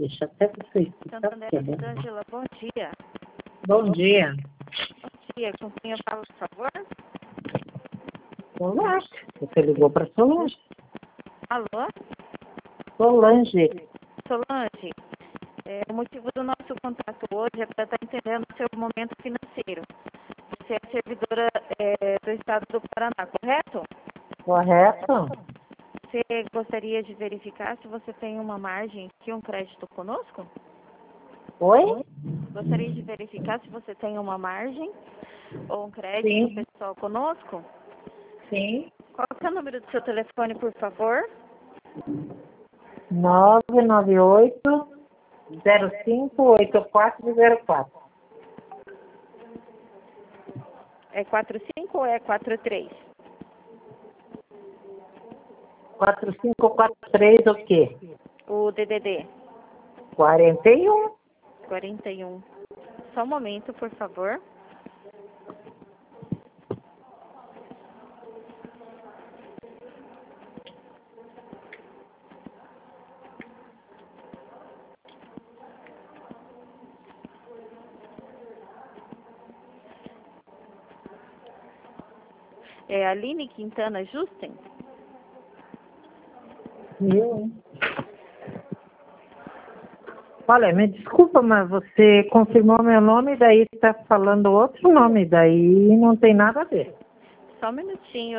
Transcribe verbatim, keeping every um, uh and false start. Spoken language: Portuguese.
Deixa até você escutar. Santander, Rosângela, bom dia. Bom dia. Bom dia, com quem eu falo, por favor? Solange. Você ligou para Solange. Alô? Solange. Solange, é, o motivo do nosso contato hoje é para estar entendendo o seu momento financeiro. Você é servidora é, do estado do Paraná, correto? Correto? Você gostaria de verificar se você tem uma margem de um crédito conosco? Oi? Gostaria de verificar se você tem uma margem ou um crédito Sim. pessoal conosco? Sim. Qual é o número do seu telefone, por favor? nove nove oito, zero cinco, oito quatro zero quatro. É quatro cinco ou é quatro três? quatro cinco quatro três o quê? O D D D? quarenta e um. quarenta e um. Só um momento, por favor. É Aline Quintana Justen? Eu, hein? Olha, me desculpa, mas você confirmou meu nome e daí está falando outro nome, daí não tem nada a ver. Só um minutinho.